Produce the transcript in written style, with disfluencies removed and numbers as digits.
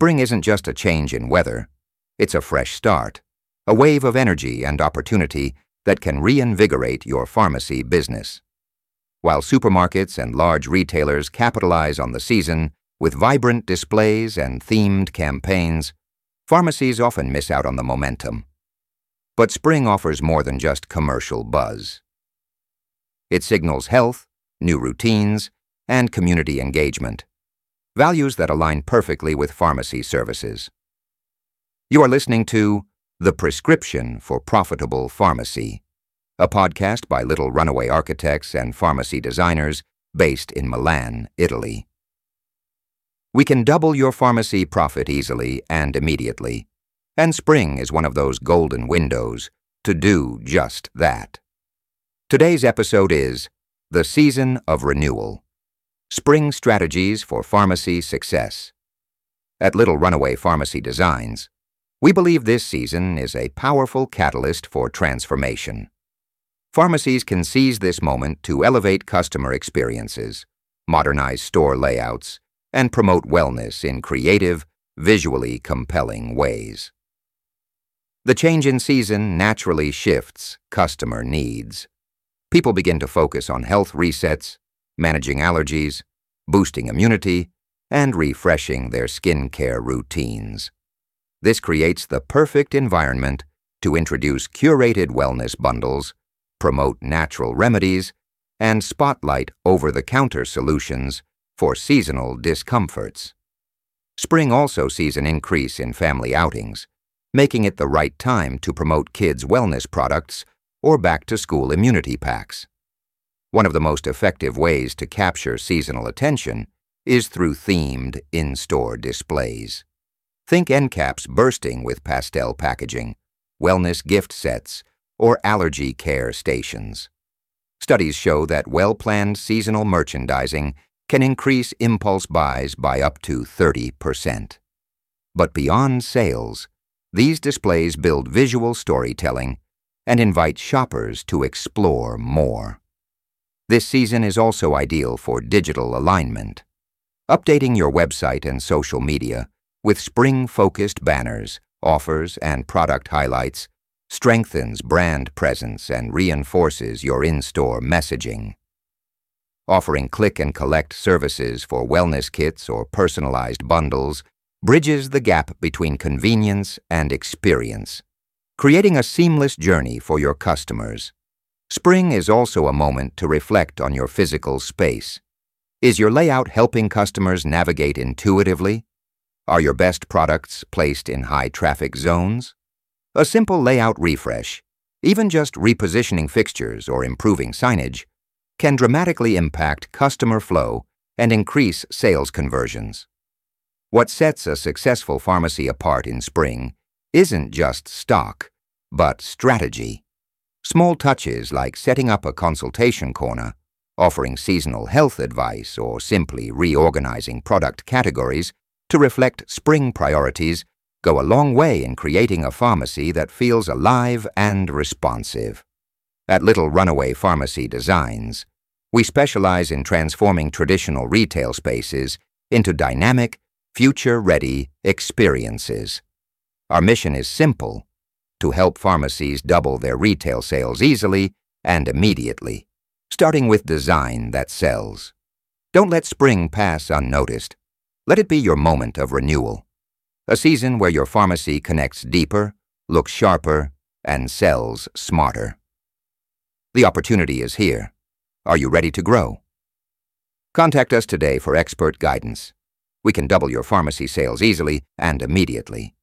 Spring isn't just a change in weather. It's a fresh start, a wave of energy and opportunity that can reinvigorate your pharmacy business. While supermarkets and large retailers capitalize on the season with vibrant displays and themed campaigns, pharmacies often miss out on the momentum. But spring offers more than just commercial buzz. It signals health, new routines, and community engagement, values that align perfectly with pharmacy services. You are listening to The Prescription for Profitable Pharmacy, a podcast by Little Runaway Architects and Pharmacy Designers based in Milan, Italy. We can double your pharmacy profit easily and immediately, and spring is one of those golden windows to do just that. Today's episode is The Season of Renewal: Spring Strategies for Pharmacy Success. At Little Runaway Pharmacy Designs, we believe this season is a powerful catalyst for transformation. Pharmacies can seize this moment to elevate customer experiences, modernize store layouts, and promote wellness in creative, visually compelling ways. The change in season naturally shifts customer needs. People begin to focus on health resets, managing allergies, boosting immunity, and refreshing their skincare routines. This creates the perfect environment to introduce curated wellness bundles, promote natural remedies, and spotlight over-the-counter solutions for seasonal discomforts. Spring also sees an increase in family outings, making it the right time to promote kids' wellness products or back-to-school immunity packs. One of the most effective ways to capture seasonal attention is through themed in-store displays. Think end caps bursting with pastel packaging, wellness gift sets, or allergy care stations. Studies show that well-planned seasonal merchandising can increase impulse buys by up to 30%. But beyond sales, these displays build visual storytelling and invite shoppers to explore more. This season is also ideal for digital alignment. Updating your website and social media with spring-focused banners, offers, and product highlights strengthens brand presence and reinforces your in-store messaging. Offering click-and-collect services for wellness kits or personalized bundles bridges the gap between convenience and experience, creating a seamless journey for your customers. Spring is also a moment to reflect on your physical space. Is your layout helping customers navigate intuitively? Are your best products placed in high-traffic zones? A simple layout refresh, even just repositioning fixtures or improving signage, can dramatically impact customer flow and increase sales conversions. What sets a successful pharmacy apart in spring isn't just stock, but strategy. Small touches like setting up a consultation corner, offering seasonal health advice, or simply reorganizing product categories to reflect spring priorities go a long way in creating a pharmacy that feels alive and responsive. At Little Runaway Pharmacy Designs, we specialize in transforming traditional retail spaces into dynamic, future-ready experiences. Our mission is simple: to help pharmacies double their retail sales easily and immediately, starting with design that sells. Don't let spring pass unnoticed. Let it be your moment of renewal, a season where your pharmacy connects deeper, looks sharper, and sells smarter. The opportunity is here. Are you ready to grow? Contact us today for expert guidance. We can double your pharmacy sales easily and immediately.